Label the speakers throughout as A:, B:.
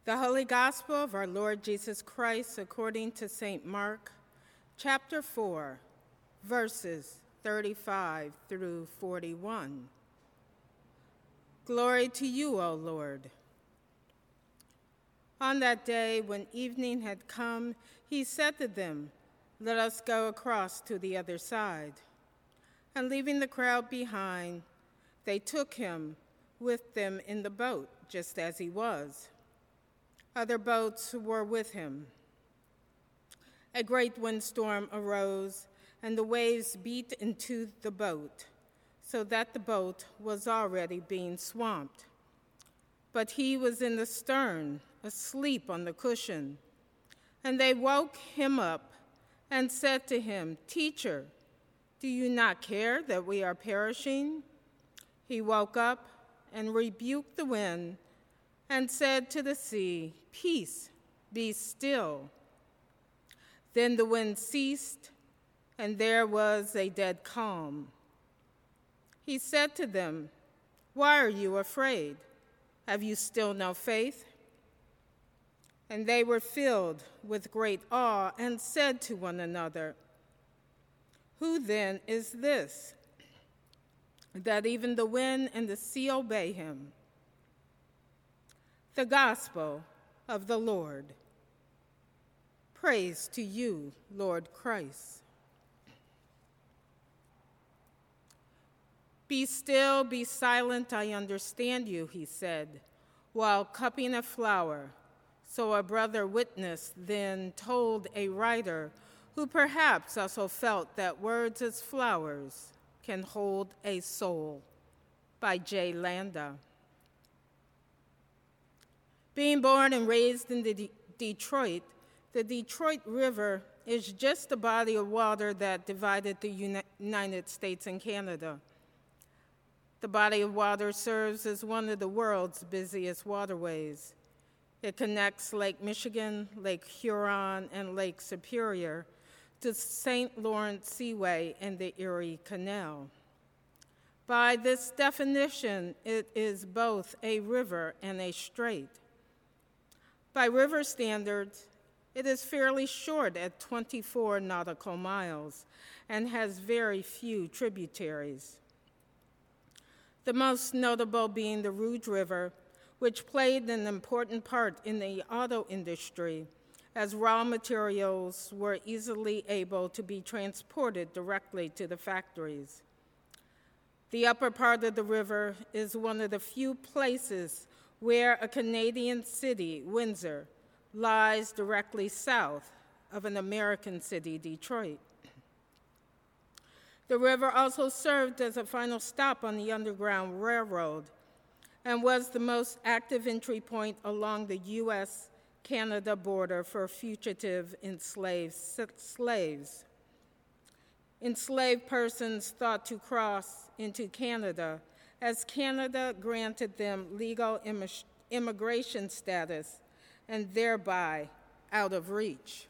A: The Holy Gospel of our Lord Jesus Christ according to St. Mark, chapter 4, verses 35 through 41. Glory to you, O Lord. On that day, when evening had come, he said to them, "Let us go across to the other side." And leaving the crowd behind, they took him with them in the boat, just as he was. Other boats were with him. A great windstorm arose, and the waves beat into the boat, so that the boat was already being swamped. But he was in the stern, asleep on the cushion. And they woke him up and said to him, "Teacher, do you not care that we are perishing?" He woke up and rebuked the wind and said to the sea, "Peace, be still." Then the wind ceased, and there was a dead calm. He said to them, "Why are you afraid? Have you still no faith?" And they were filled with great awe and said to one another, "Who then is this, that even the wind and the sea obey him?" The Gospel of the Lord. Praise to you, Lord Christ. "Be still, be silent, I understand you," he said, while cupping a flower. So a brother witness then told a writer, who perhaps also felt that words as flowers can hold a soul, by J. Landa. Being born and raised in Detroit, the Detroit River is just a body of water that divided the United States and Canada. The body of water serves as one of the world's busiest waterways. It connects Lake Michigan, Lake Huron, and Lake Superior to St. Lawrence Seaway and the Erie Canal. By this definition, it is both a river and a strait. By river standards, it is fairly short at 24 nautical miles and has very few tributaries. The most notable being the Rouge River, which played an important part in the auto industry, as raw materials were easily able to be transported directly to the factories. The upper part of the river is one of the few places where a Canadian city, Windsor, lies directly south of an American city, Detroit. The river also served as a final stop on the Underground Railroad and was the most active entry point along the U.S.-Canada border for fugitive enslaved slaves. Enslaved persons thought to cross into Canada, as Canada granted them legal immigration status and thereby out of reach.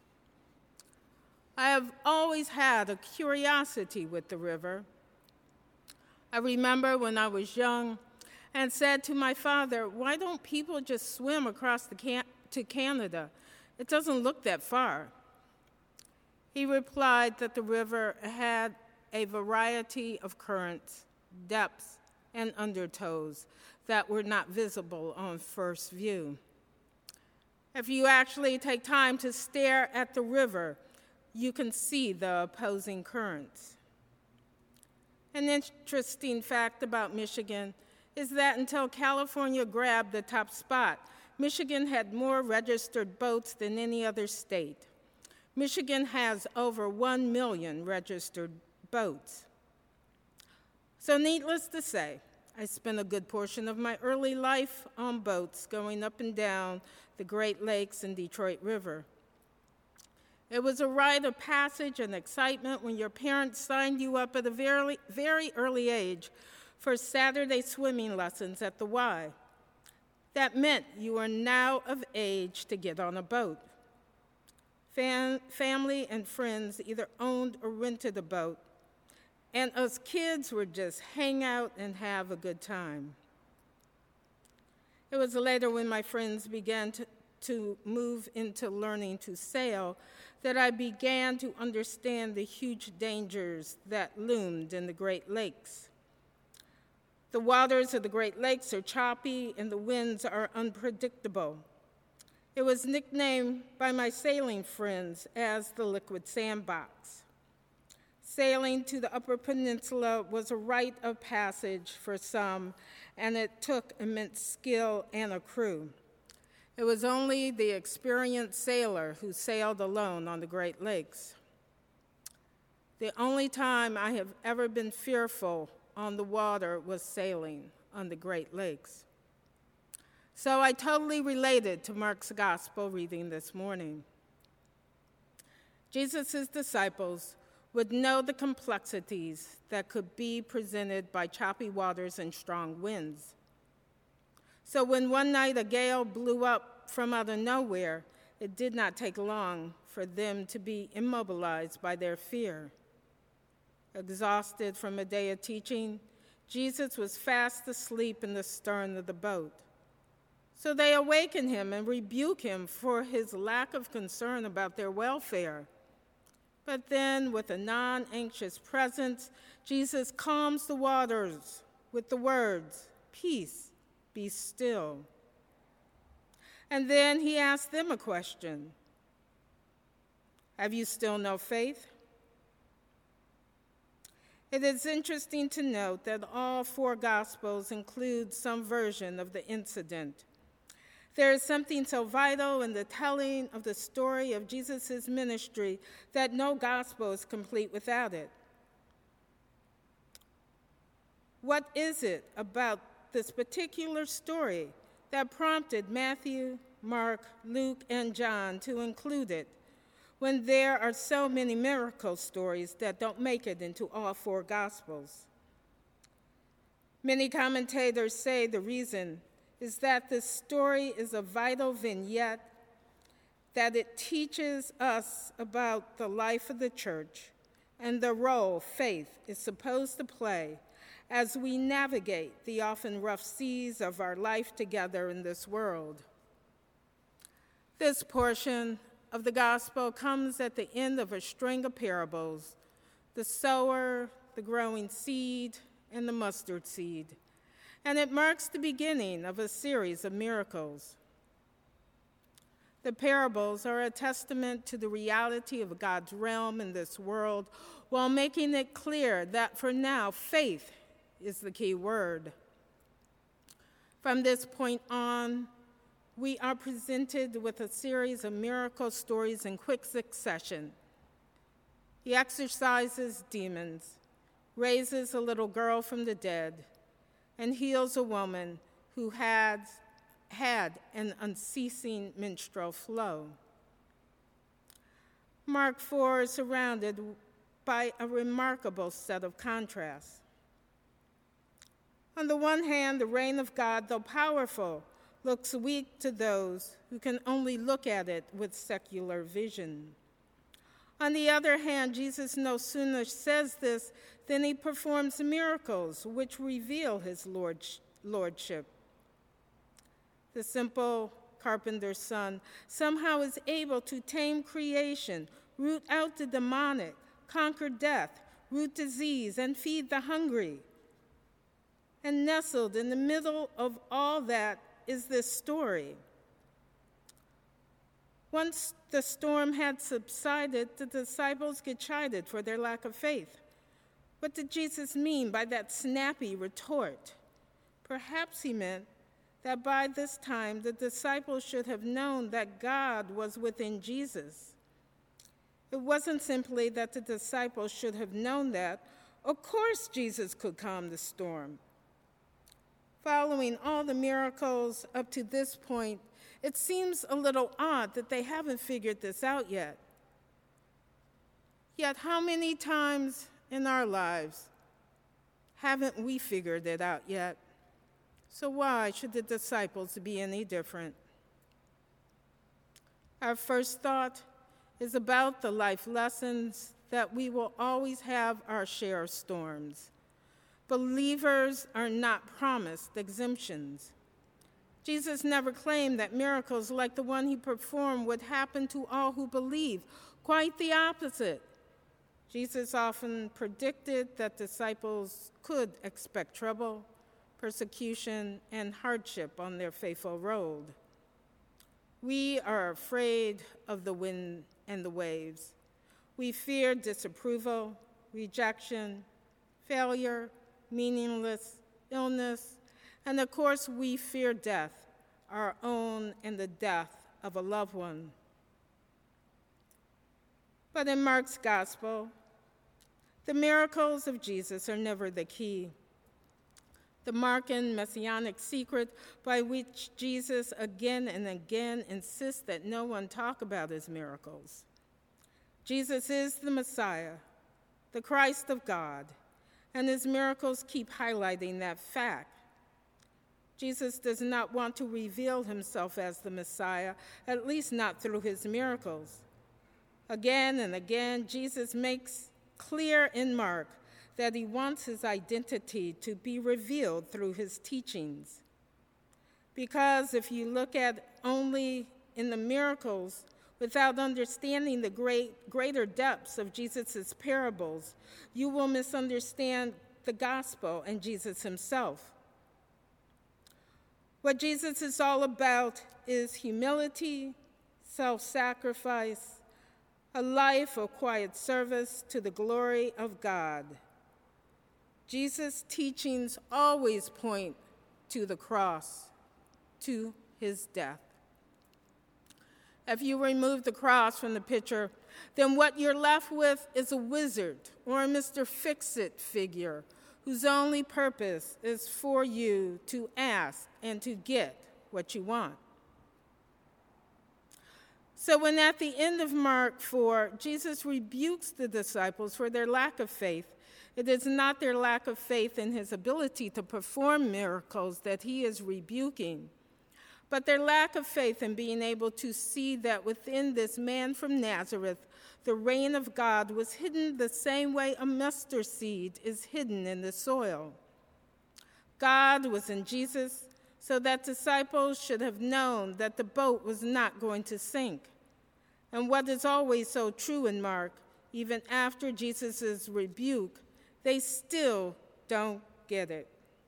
A: I have always had a curiosity with the river. I remember when I was young and said to my father, "Why don't people just swim across to Canada? It doesn't look that far." He replied that the river had a variety of currents, depths, and undertows that were not visible on first view. If you actually take time to stare at the river, you can see the opposing currents. An interesting fact about Michigan is that until California grabbed the top spot, Michigan had more registered boats than any other state. Michigan has over 1 million registered boats. So needless to say, I spent a good portion of my early life on boats going up and down the Great Lakes and Detroit River. It was a rite of passage and excitement when your parents signed you up at a very, very early age for Saturday swimming lessons at the Y. That meant you were now of age to get on a boat. Family and friends either owned or rented a boat, and us kids would just hang out and have a good time. It was later when my friends began to move into learning to sail that I began to understand the huge dangers that loomed in the Great Lakes. The waters of the Great Lakes are choppy and the winds are unpredictable. It was nicknamed by my sailing friends as the liquid sandbox. Sailing to the Upper Peninsula was a rite of passage for some, and it took immense skill and a crew. It was only the experienced sailor who sailed alone on the Great Lakes. The only time I have ever been fearful on the water was sailing on the Great Lakes. So I totally related to Mark's gospel reading this morning. Jesus' disciples would know the complexities that could be presented by choppy waters and strong winds. So when one night a gale blew up from out of nowhere, it did not take long for them to be immobilized by their fear. Exhausted from a day of teaching, Jesus was fast asleep in the stern of the boat. So they awaken him and rebuke him for his lack of concern about their welfare. But then, with a non-anxious presence, Jesus calms the waters with the words, "Peace, be still." And then he asks them a question. Have you still no faith? It is interesting to note that all four Gospels include some version of the incident. There is something so vital in the telling of the story of Jesus' ministry that no gospel is complete without it. What is it about this particular story that prompted Matthew, Mark, Luke, and John to include it when there are so many miracle stories that don't make it into all four Gospels? Many commentators say the reason is that this story is a vital vignette, that it teaches us about the life of the church and the role faith is supposed to play as we navigate the often rough seas of our life together in this world. This portion of the gospel comes at the end of a string of parables: the sower, the growing seed, and the mustard seed. And it marks the beginning of a series of miracles. The parables are a testament to the reality of God's realm in this world, while making it clear that for now, faith is the key word. From this point on, we are presented with a series of miracle stories in quick succession. He exorcises demons, raises a little girl from the dead, and heals a woman who had an unceasing menstrual flow. Mark 4 is surrounded by a remarkable set of contrasts. On the one hand, the reign of God, though powerful, looks weak to those who can only look at it with secular vision. On the other hand, Jesus no sooner says this than he performs miracles which reveal his lordship. The simple carpenter's son somehow is able to tame creation, root out the demonic, conquer death, root disease, and feed the hungry. And nestled in the middle of all that is this story. Once the storm had subsided, the disciples get chided for their lack of faith. What did Jesus mean by that snappy retort? Perhaps he meant that by this time the disciples should have known that God was within Jesus. It wasn't simply that the disciples should have known that. Of course Jesus could calm the storm. Following all the miracles up to this point, it seems a little odd that they haven't figured this out yet. Yet how many times in our lives haven't we figured it out yet? So why should the disciples be any different? Our first thought is about the life lessons that we will always have our share of storms. Believers are not promised exemptions. Jesus never claimed that miracles like the one he performed would happen to all who believe. Quite the opposite. Jesus often predicted that disciples could expect trouble, persecution, and hardship on their faithful road. We are afraid of the wind and the waves. We fear disapproval, rejection, failure, meaningless illness, and of course we fear death, our own and the death of a loved one. But in Mark's gospel, the miracles of Jesus are never the key. The Markan messianic secret by which Jesus again and again insists that no one talk about his miracles. Jesus is the Messiah, the Christ of God, and his miracles keep highlighting that fact. Jesus does not want to reveal himself as the Messiah, at least not through his miracles. Again and again, Jesus makes clear in Mark that he wants his identity to be revealed through his teachings. Because if you look at only in the miracles without understanding the greater depths of Jesus' parables, you will misunderstand the gospel and Jesus himself. What Jesus is all about is humility, self-sacrifice, a life of quiet service to the glory of God. Jesus' teachings always point to the cross, to his death. If you remove the cross from the picture, then what you're left with is a wizard or a Mr. Fix-It figure whose only purpose is for you to ask and to get what you want. So when at the end of Mark 4, Jesus rebukes the disciples for their lack of faith, it is not their lack of faith in his ability to perform miracles that he is rebuking, but their lack of faith in being able to see that within this man from Nazareth, the reign of God was hidden the same way a mustard seed is hidden in the soil. God was in Jesus, so that disciples should have known that the boat was not going to sink. And what is always so true in Mark, even after Jesus' rebuke, they still don't get it.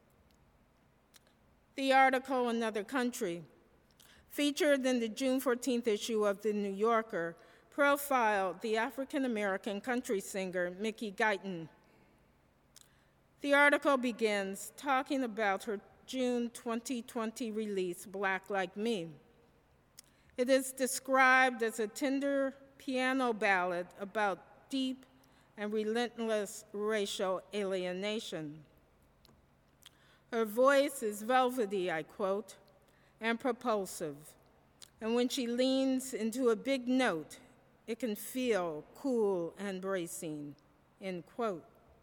A: The article, Another Country, featured in the June 14th issue of The New Yorker, profiled the African-American country singer Mickey Guyton. The article begins talking about her June 2020 release, Black Like Me. It is described as a tender piano ballad about deep and relentless racial alienation. Her voice is velvety, I quote, and propulsive. And when she leans into a big note, it can feel cool and bracing, end quote.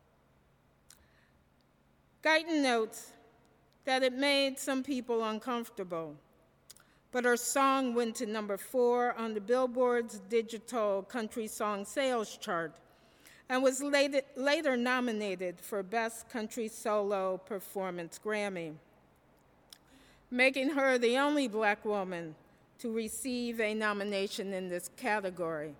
A: Guyton notes that it made some people uncomfortable, but her song went to number 4 on the Billboard's digital country song sales chart and was later nominated for Best Country Solo Performance Grammy, making her the only Black woman to receive a nomination in this category.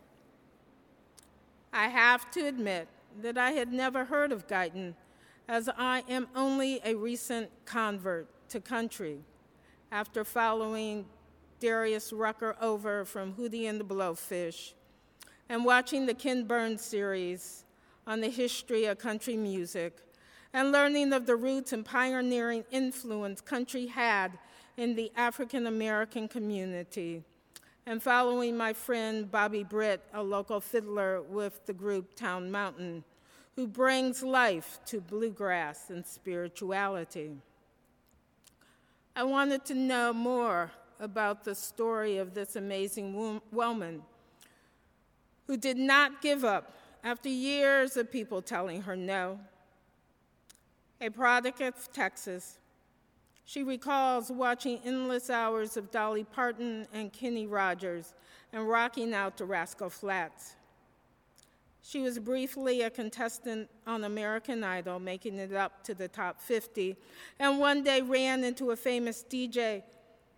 A: I have to admit that I had never heard of Guyton, as I am only a recent convert to country after following Darius Rucker over from Hootie and the Blowfish and watching the Ken Burns series on the history of country music and learning of the roots and pioneering influence country had in the African-American community, and following my friend Bobby Britt, a local fiddler with the group Town Mountain, who brings life to bluegrass and spirituality. I wanted to know more about the story of this amazing woman who did not give up after years of people telling her no. A product of Texas, she recalls watching endless hours of Dolly Parton and Kenny Rogers and rocking out to Rascal Flatts. She was briefly a contestant on American Idol, making it up to the top 50, and one day ran into a famous DJ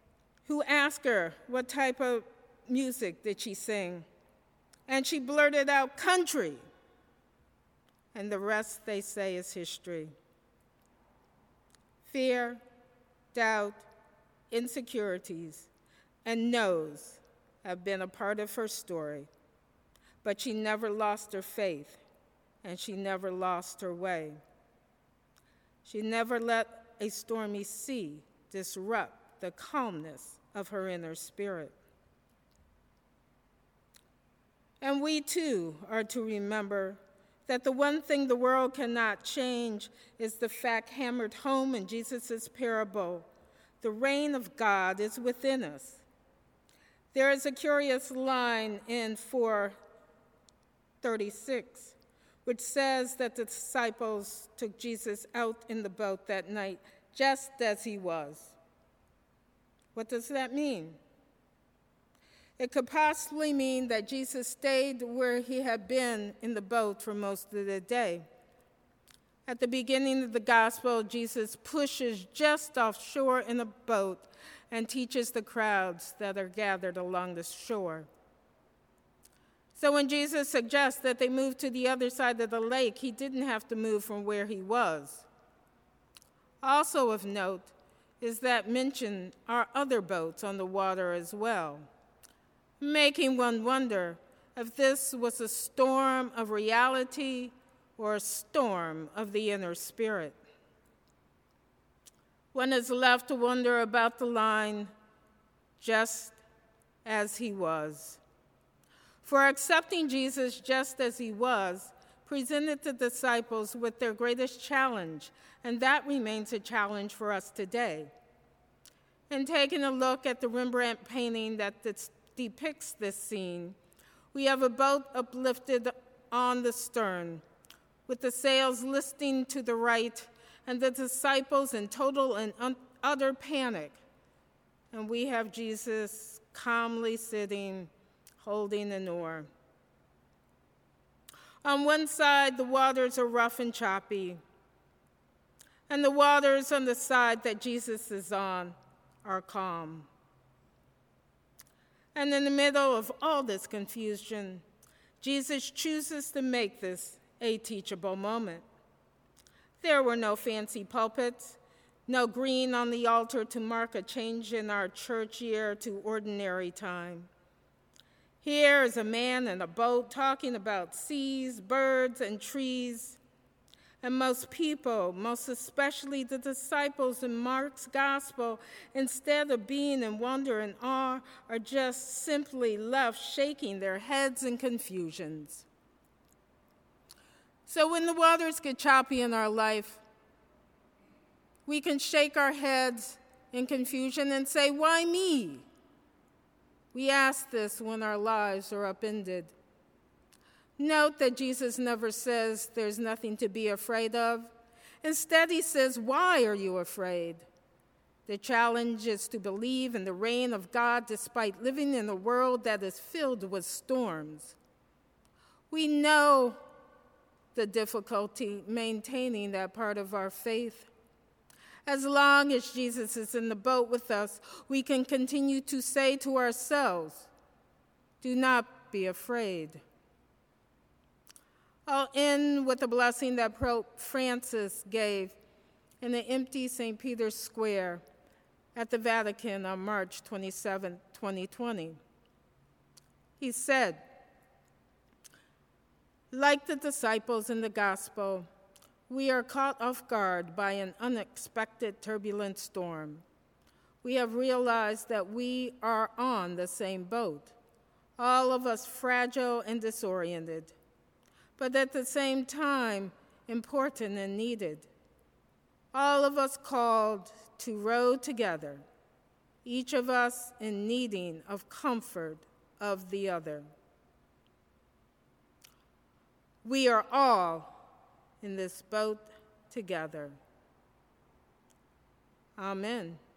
A: who asked her what type of music did she sing. And she blurted out, "Country." And the rest, they say, is history. Fear, doubt, insecurities, and no's have been a part of her story. But she never lost her faith, and she never lost her way. She never let a stormy sea disrupt the calmness of her inner spirit. And we too are to remember that the one thing the world cannot change is the fact hammered home in Jesus' parable: the reign of God is within us. There is a curious line in 4:36, which says that the disciples took Jesus out in the boat that night just as he was. What does that mean? It could possibly mean that Jesus stayed where he had been in the boat for most of the day. At the beginning of the gospel, Jesus pushes just offshore in a boat and teaches the crowds that are gathered along the shore. So when Jesus suggests that they move to the other side of the lake, he didn't have to move from where he was. Also of note is that mentioned are other boats on the water as well, making one wonder if this was a storm of reality or a storm of the inner spirit. One is left to wonder about the line, "just as he was." For accepting Jesus just as he was presented the disciples with their greatest challenge, and that remains a challenge for us today. In taking a look at the Rembrandt painting that depicts this scene, we have a boat uplifted on the stern, with the sails listing to the right, and the disciples in total and utter panic. And we have Jesus calmly sitting, holding an oar. On one side, the waters are rough and choppy, and the waters on the side that Jesus is on are calm. And in the middle of all this confusion, Jesus chooses to make this a teachable moment. There were no fancy pulpits, no green on the altar to mark a change in our church year to ordinary time. Here is a man in a boat talking about seas, birds, and trees. And most people, most especially the disciples in Mark's gospel, instead of being in wonder and awe, are just simply left shaking their heads in confusions. So when the waters get choppy in our life, we can shake our heads in confusion and say, "Why me?" We ask this when our lives are upended. Note that Jesus never says there's nothing to be afraid of. Instead, he says, "Why are you afraid?" The challenge is to believe in the reign of God despite living in a world that is filled with storms. We know the difficulty maintaining that part of our faith. As long as Jesus is in the boat with us, we can continue to say to ourselves, "Do not be afraid." I'll end with a blessing that Pope Francis gave in the empty St. Peter's Square at the Vatican on March 27, 2020. He said, "Like the disciples in the gospel, we are caught off guard by an unexpected turbulent storm. We have realized that we are on the same boat, all of us fragile and disoriented, but at the same time, important and needed. All of us called to row together, each of us in needing of comfort of the other. We are all in this boat together." Amen.